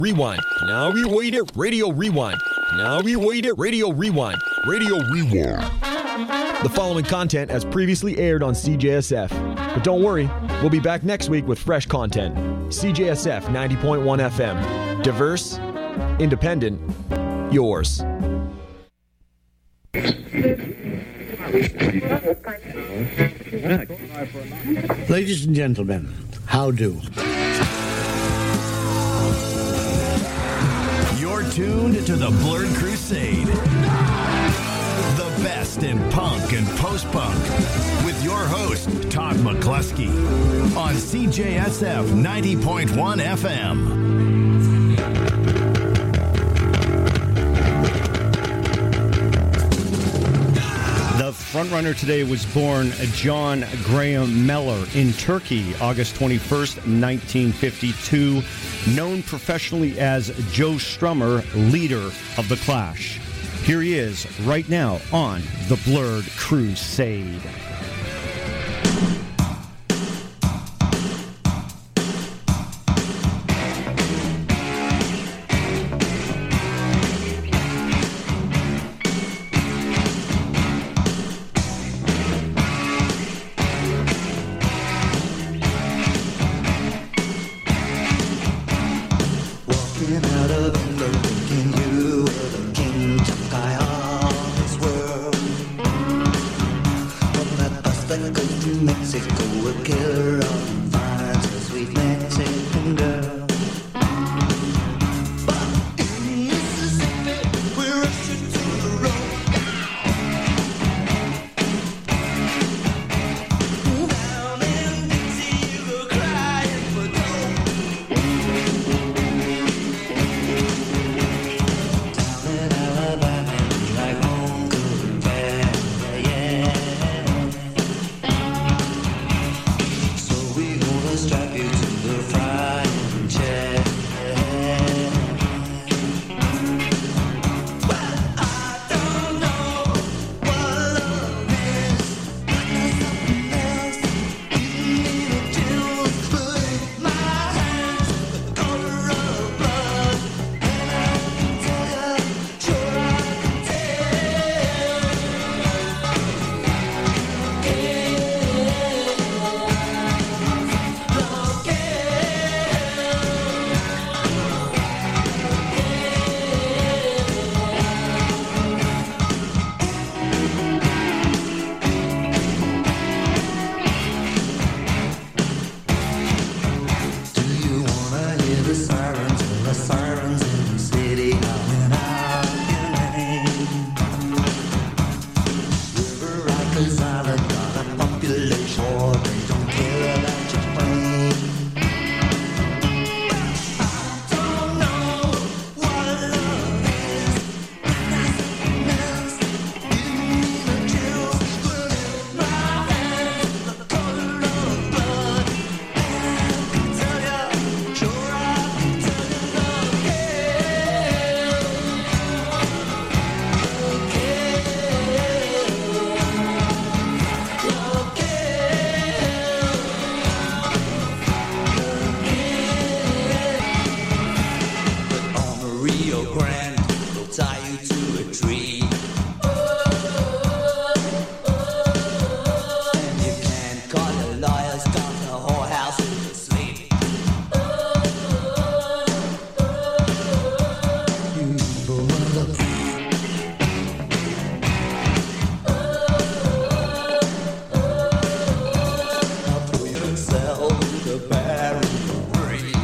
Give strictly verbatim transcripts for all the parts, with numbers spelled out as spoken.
Rewind. Now rewind it. Radio Rewind. Now rewind it. Radio Rewind. Radio Rewind. The following content has previously aired on C J S F. But don't worry, we'll be back next week with fresh content. C J S F ninety point one F M. Diverse, independent, yours. Ladies and gentlemen, how do? You're tuned to the Blurred Crusade. The best in punk and post-punk with your host, Todd McCluskey, on C J S F ninety point one F M. The frontrunner today was born John Graham Meller in Turkey, August twenty-first, nineteen fifty-two, known professionally as Joe Strummer, leader of The Clash. Here he is right now on The Blurred Crusade.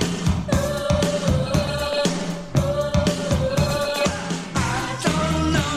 I don't know.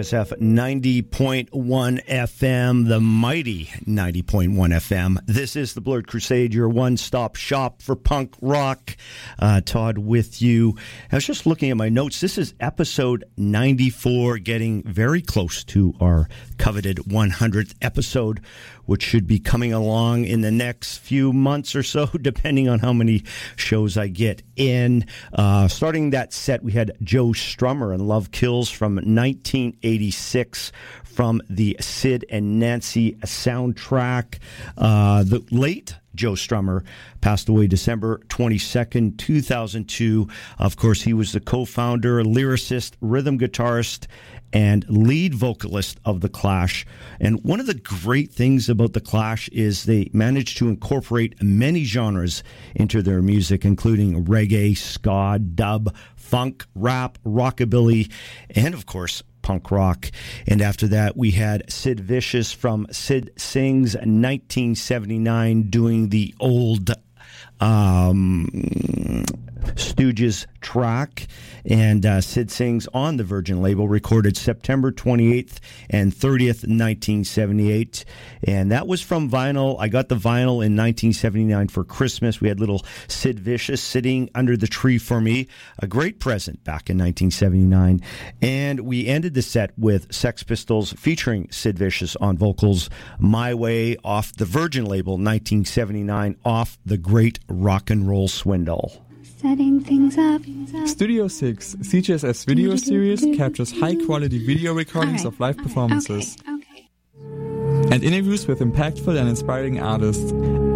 S F ninety point one F M, the mighty ninety point one F M. This is the Blurred Crusade, your one-stop shop for punk rock. Uh, Todd with you. I was just looking at my notes. This is episode ninety-four, getting very close to our coveted one hundredth episode, which should be coming along in the next few months or so, depending on how many shows I get in. Uh, starting that set, we had Joe Strummer and Love Kills from nineteen eighty-six from the Sid and Nancy soundtrack. Uh, the late Joe Strummer passed away December twenty-second, two thousand two. Of course, he was the co-founder, lyricist, rhythm guitarist, and lead vocalist of The Clash. And one of the great things about The Clash is they managed to incorporate many genres into their music, including reggae, ska, dub, funk, rap, rockabilly, and of course, punk rock. And after that, we had Sid Vicious from Sid Sings nineteen seventy-nine doing the old um, Stooges track. And uh, Sid Sings on the Virgin label, recorded September twenty-eighth and thirtieth, nineteen seventy-eight. And that was from vinyl. I got the vinyl in nineteen seventy-nine for Christmas. We had little Sid Vicious sitting under the tree for me. A great present back in nineteen seventy-nine. And we ended the set with Sex Pistols featuring Sid Vicious on vocals, My Way, off the Virgin label, nineteen seventy-nine, off The Great Rock and Roll Swindle. Setting things up. Studio six, C J S F's video series, captures high-quality video recordings right, of live right, performances okay, okay. and interviews with impactful and inspiring artists.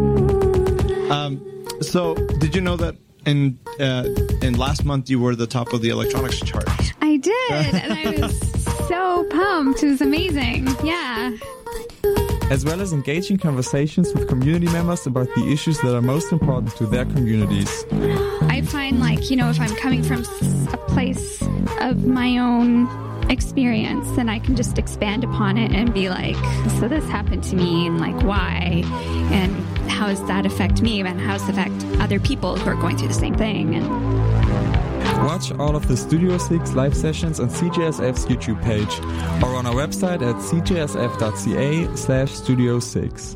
Um, so, did you know that in uh, in last month you were the top of the electronics charts? I did, and I was so pumped. It was amazing. Yeah. As well as engaging conversations with community members about the issues that are most important to their communities. I find, like, you know, if I'm coming from a place of my own experience, then I can just expand upon it and be like, so this happened to me, and like, why, and how does that affect me, and how does it affect other people who are going through the same thing. And watch all of the Studio six live sessions on C J S F's YouTube page or on our website at c j s f dot c a slash studio six.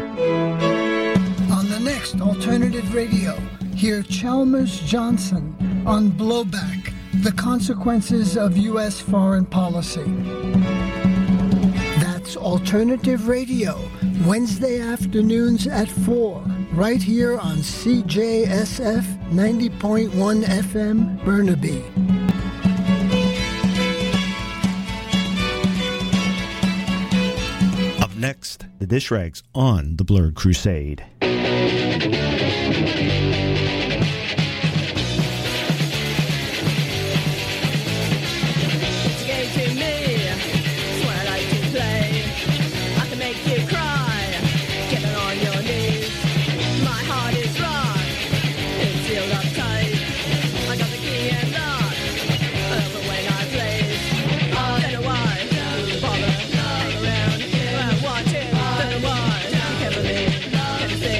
On the next Alternative Radio, hear Chalmers Johnson on Blowback, the consequences of U S foreign policy. That's Alternative Radio, Wednesday afternoons at four, right here on C J S F ninety point one F M, Burnaby. Up next, the Dish Rags on the Blurred Crusade. Never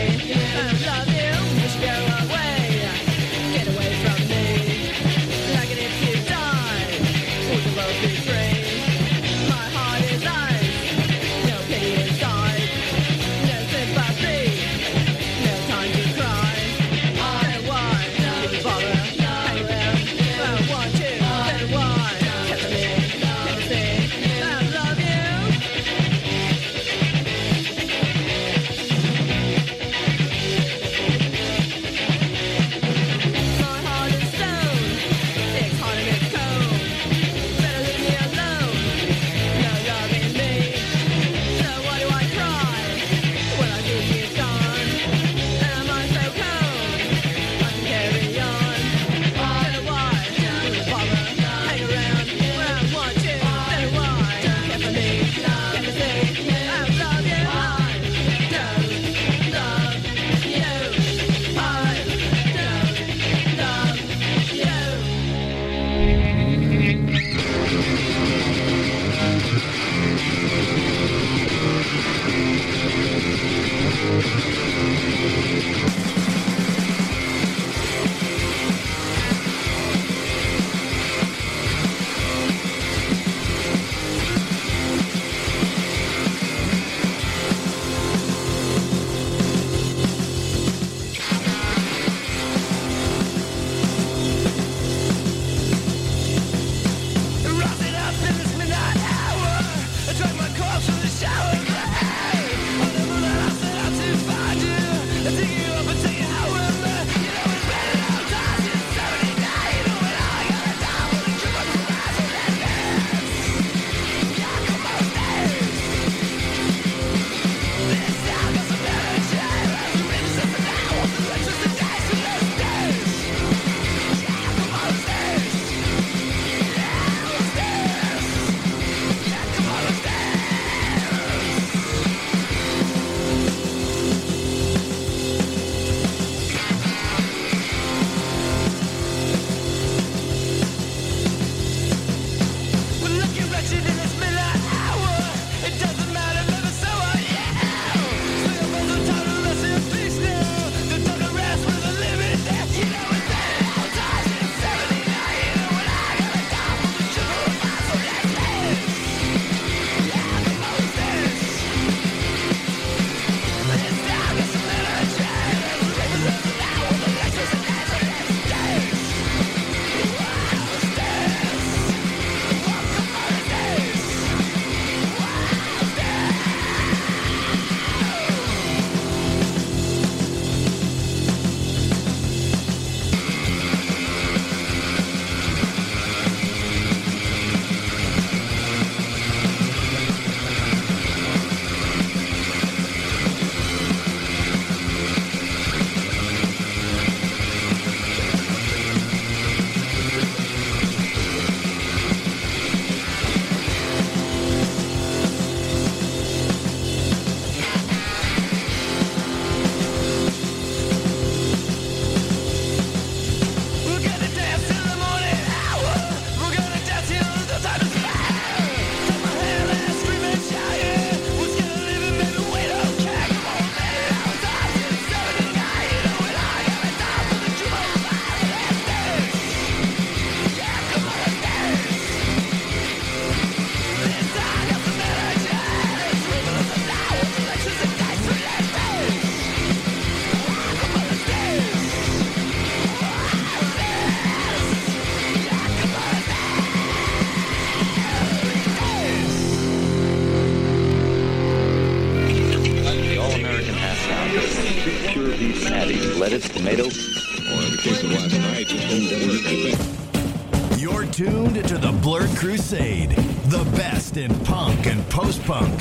lettuce, tomato. Or in the case of last night, just didn't work, I think. You're tuned to the Blurred Crusade, the best in punk and post-punk.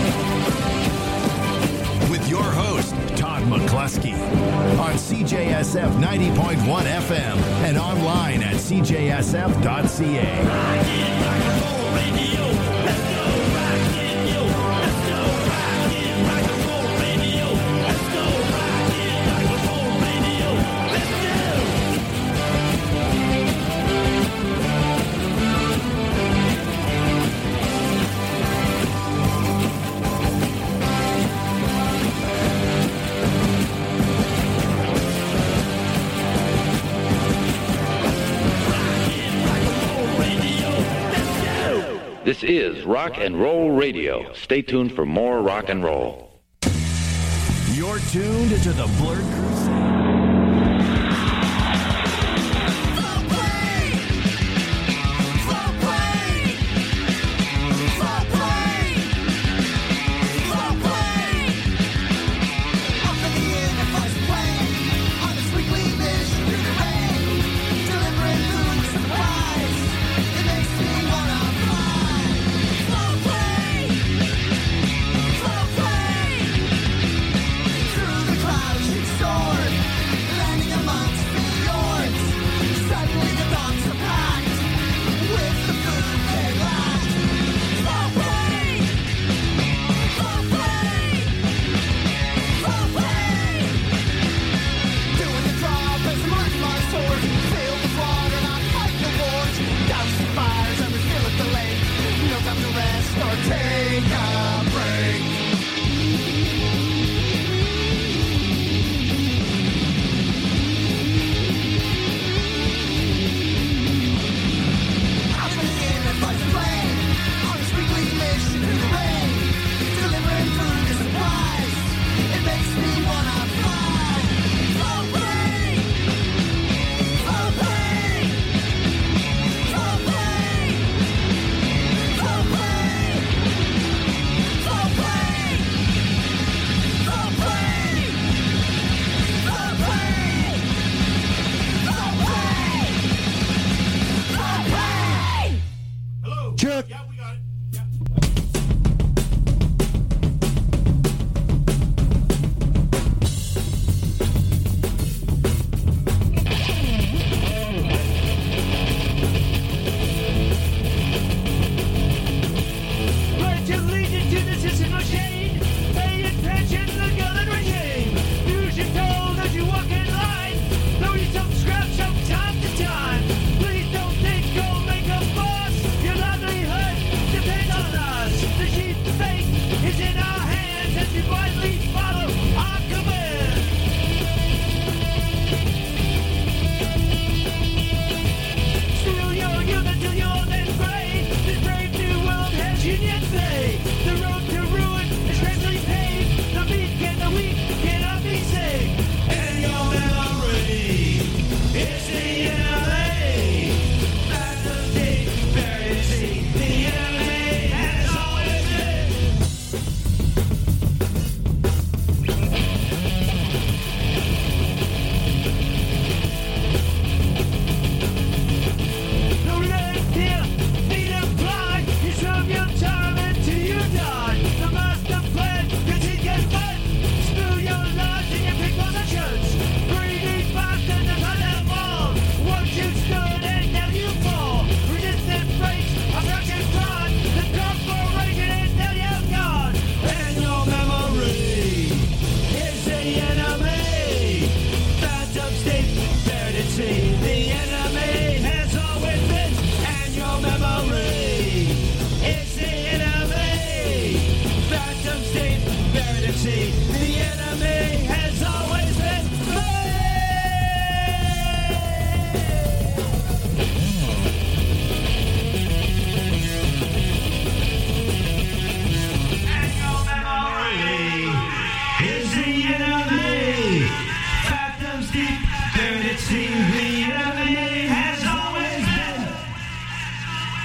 With your host, Todd McCluskey, on C J S F ninety point one F M and online at C J S F dot C A. This is Rock and Roll Radio. Stay tuned for more rock and roll. You're tuned to the Blurred Crusade.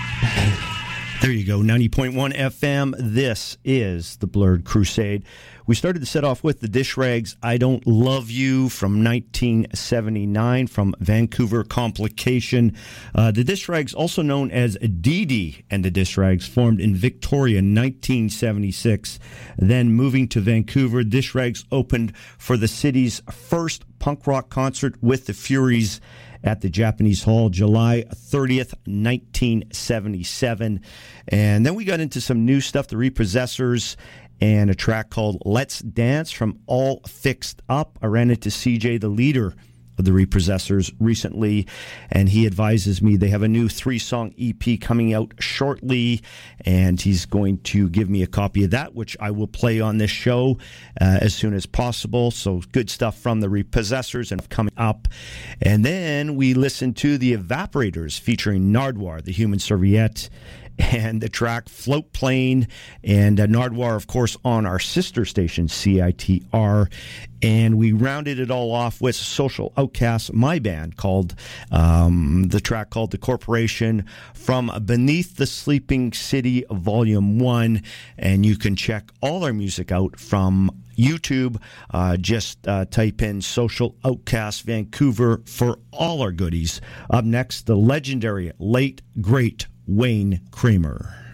There you go, ninety point one F M. This is the Blurred Crusade. We started to set off with the Dish Rags, I Don't Love You from nineteen seventy-nine from Vancouver Complication. Uh, the Dish Rags, also known as Dee Dee and the Dish Rags, formed in Victoria in nineteen seventy-six. Then moving to Vancouver, Dish Rags opened for the city's first punk rock concert with the Furies at the Japanese Hall, July thirtieth, nineteen seventy-seven. And then we got into some new stuff, the Repossessors, and a track called Let's Dance from All Fixed Up. I ran into C J, the leader of the Repossessors, recently, and he advises me they have a new three-song E P coming out shortly, and he's going to give me a copy of that, which I will play on this show uh, as soon as possible. So good stuff from the Repossessors and coming up. And then we listened to the Evaporators featuring Nardwuar, the Human Serviette, and the track Float Plane, and uh, Nardwuar, of course, on our sister station, C I T R. And we rounded it all off with Social Outcasts, my band, called um, the track called The Corporation from Beneath the Sleeping City, Volume one. And you can check all our music out from YouTube. Uh, just uh, type in Social Outcasts Vancouver for all our goodies. Up next, the legendary, late, great Wayne Kramer.